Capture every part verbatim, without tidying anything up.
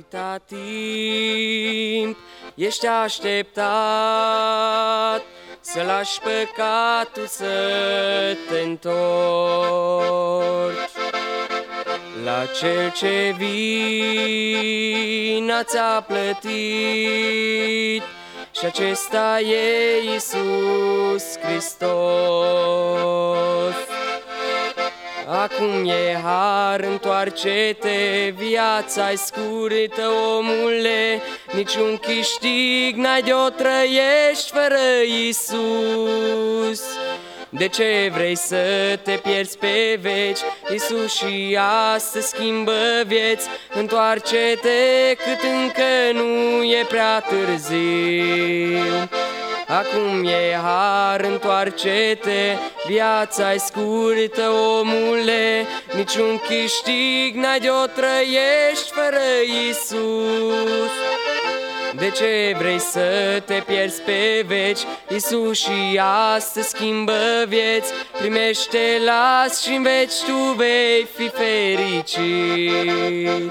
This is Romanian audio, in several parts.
atâta timp ești așteptat să lași păcatul să te întorci la Cel ce vina ți-a plătit, și acesta e Iisus Hristos. Acum e har, întoarce-te, viața-i scurtă, omule, niciun câștig n-ai de-o trăiești fără Iisus. De ce vrei să te pierzi pe veci? Iisus și astăzi schimbă vieți. Întoarce-te cât încă nu e prea târziu. Acum e har, întoarce-te, viața-i scurtă, omule, niciun câștig n-ai de-o trăiești fără Iisus. De ce vrei să te pierzi pe veci? Iisus și astăzi schimbă vieți. Primește, las și în veci tu vei fi fericit.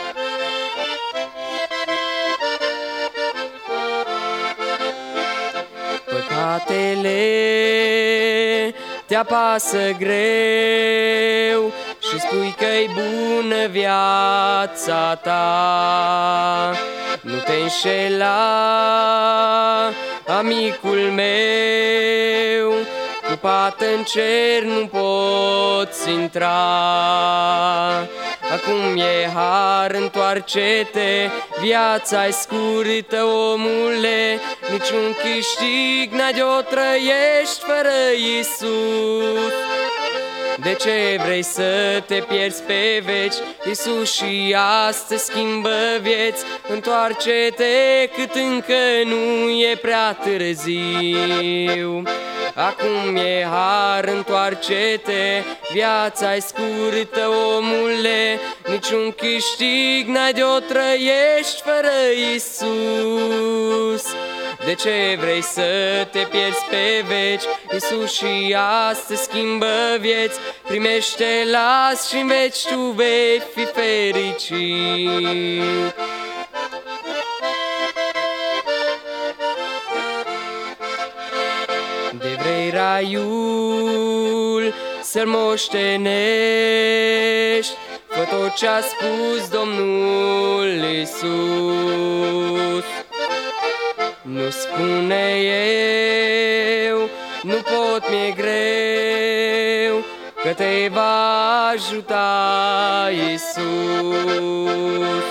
Păcatele te apasă greu și spui că-i bună viața ta. Nu te înșela, amicul meu, cu pată în cer nu poți intra. Acum e har, întoarce-te, viața-i scurtă, omule, niciun câștig n-ai de-o trăiești fără Iisus. De ce vrei să te pierzi pe veci? Iisus și astăzi schimbă vieți. Întoarce-te cât încă nu e prea târziu. Acum e har, întoarce-te, viața-i scurtă, omule, niciun câștig n-ai de-o trăiești fără Iisus. De ce vrei să te pierzi pe veci? Iisus și astăzi schimbă vieți. Primește, las și în veci tu vei fi fericit. De vrei raiul să-l moștenești, fă tot ce-a spus Domnul Iisus. Nu spune eu, nu pot, mi-e greu, că te va ajuta Iisus.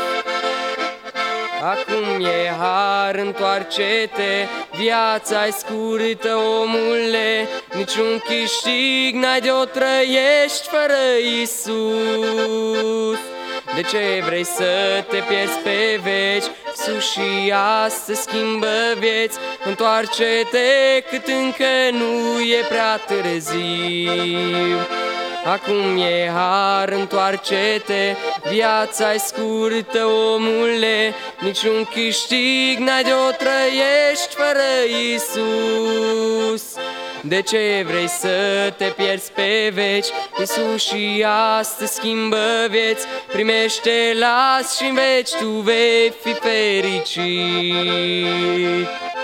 Acum e har, întoarce-te, viața-i scurtă, omule, niciun câștig n-ai de-o trăiești fără Iisus. De ce vrei să te pierzi pe veci? Iisus și astăzi schimbă vieți. Întoarce-te cât încă nu e prea târziu. Acum e har, întoarce-te, viața-i scurtă, omule, niciun câștig n-ai de-o trăiești fără Iisus. De ce vrei să te pierzi pe veci? Iisus și astăzi schimbă vieți. Primește, las și în veci tu vei fi fericit.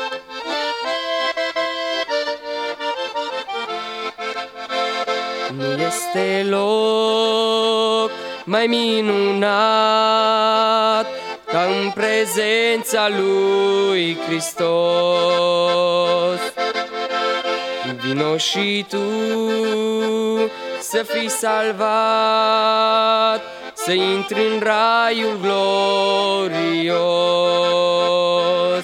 Nu este loc mai minunat ca în prezența lui Hristos. Vino și tu să fii salvat, să intri în raiul glorios.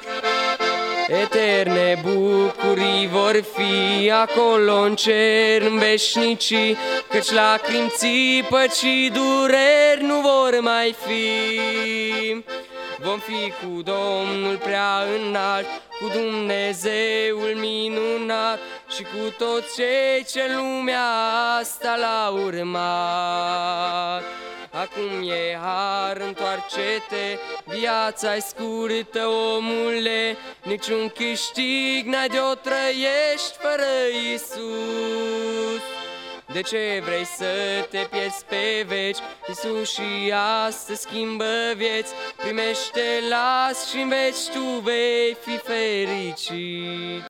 Eterne bucurii vor fi acolo în cer, în veșnicii, căci lacrimi, țipăt și dureri nu vor mai fi. Vom fi cu Domnul prea înalt, cu Dumnezeul minunat și cu toți cei ce lumea asta l-a urmat. Acum e har, întoarce-te, viața-i scurtă, omule, niciun câștig n-ai de-o trăiești fără Iisus. De ce vrei să te pierzi pe veci? Iisus și astăzi schimbă vieți. Primește, las și în veci tu vei fi fericit.